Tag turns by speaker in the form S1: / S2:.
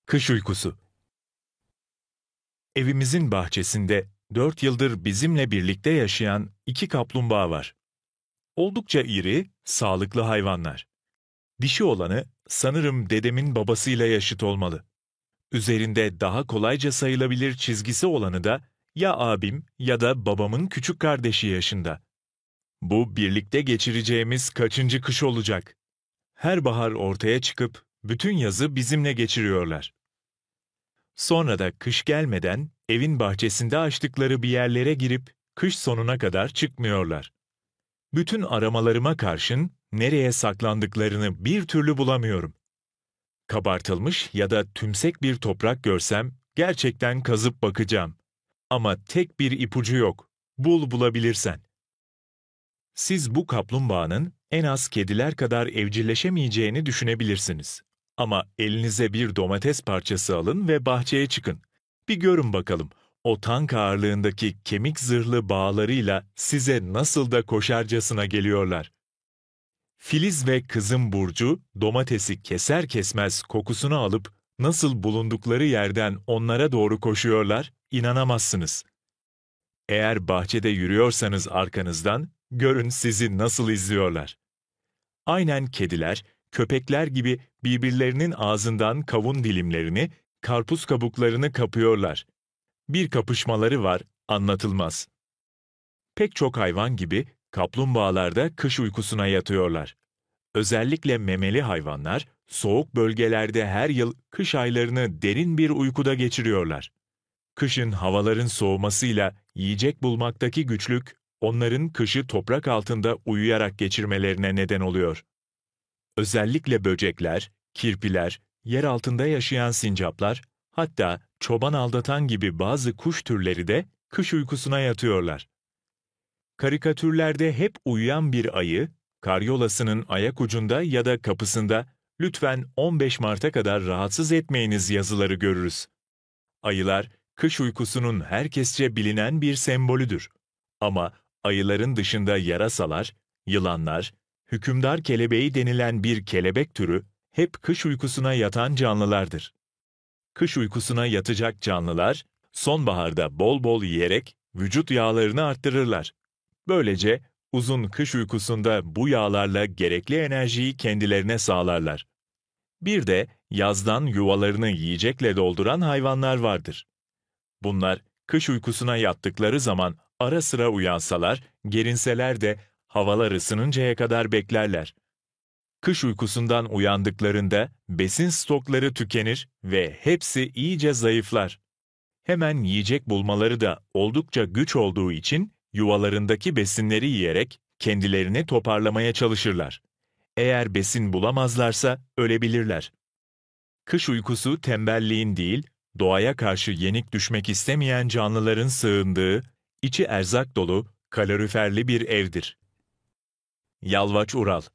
S1: Kış uykusu. Evimizin bahçesinde 4 yıldır bizimle birlikte yaşayan 2 kaplumbağa var. Oldukça iri, sağlıklı hayvanlar. Dişi olanı sanırım dedemin babasıyla yaşıt olmalı. Üzerinde daha kolayca sayılabilir çizgisi olanı da ya abim ya da babamın küçük kardeşi yaşında. Bu birlikte geçireceğimiz kaçıncı kış olacak? Her bahar ortaya çıkıp bütün yazı bizimle geçiriyorlar. Sonra da kış gelmeden evin bahçesinde açtıkları bir yerlere girip kış sonuna kadar çıkmıyorlar. Bütün aramalarıma karşın nereye saklandıklarını bir türlü bulamıyorum. Kabartılmış ya da tümsek bir toprak görsem gerçekten kazıp bakacağım. Ama tek bir ipucu yok. Bulabilirsen. Siz bu kaplumbağanın en az kediler kadar evcilleşemeyeceğini düşünebilirsiniz. Ama elinize bir domates parçası alın ve bahçeye çıkın. Bir görün bakalım, o tank ağırlığındaki kemik zırhlı bağlarıyla size nasıl da koşarcasına geliyorlar. Filiz ve kızım Burcu, domatesi keser kesmez kokusunu alıp nasıl bulundukları yerden onlara doğru koşuyorlar, inanamazsınız. Eğer bahçede yürüyorsanız arkanızdan, görün sizi nasıl izliyorlar. Aynen kediler, köpekler gibi birbirlerinin ağzından kavun dilimlerini, karpuz kabuklarını kapıyorlar. Bir kapışmaları var, anlatılmaz. Pek çok hayvan gibi kaplumbağalar da kış uykusuna yatıyorlar. Özellikle memeli hayvanlar, soğuk bölgelerde her yıl kış aylarını derin bir uykuda geçiriyorlar. Kışın havaların soğumasıyla yiyecek bulmaktaki güçlük, onların kışı toprak altında uyuyarak geçirmelerine neden oluyor. Özellikle böcekler, kirpiler, yer altında yaşayan sincaplar, hatta çoban aldatan gibi bazı kuş türleri de kış uykusuna yatıyorlar. Karikatürlerde hep uyuyan bir ayı, karyolasının ayak ucunda ya da kapısında "Lütfen 15 Mart'a kadar rahatsız etmeyiniz" yazıları görürüz. Ayılar, kış uykusunun herkesçe bilinen bir sembolüdür. Ama ayıların dışında yarasalar, yılanlar, hükümdar kelebeği denilen bir kelebek türü hep kış uykusuna yatan canlılardır. Kış uykusuna yatacak canlılar, sonbaharda bol bol yiyerek vücut yağlarını arttırırlar. Böylece uzun kış uykusunda bu yağlarla gerekli enerjiyi kendilerine sağlarlar. Bir de yazdan yuvalarını yiyecekle dolduran hayvanlar vardır. Bunlar kış uykusuna yattıkları zaman ara sıra uyansalar, gerinseler de havalar ısınıncaya kadar beklerler. Kış uykusundan uyandıklarında besin stokları tükenir ve hepsi iyice zayıflar. Hemen yiyecek bulmaları da oldukça güç olduğu için yuvalarındaki besinleri yiyerek kendilerini toparlamaya çalışırlar. Eğer besin bulamazlarsa ölebilirler. Kış uykusu tembelliğin değil, doğaya karşı yenik düşmek istemeyen canlıların sığındığı, içi erzak dolu, kaloriferli bir evdir. Yalvaç Ural.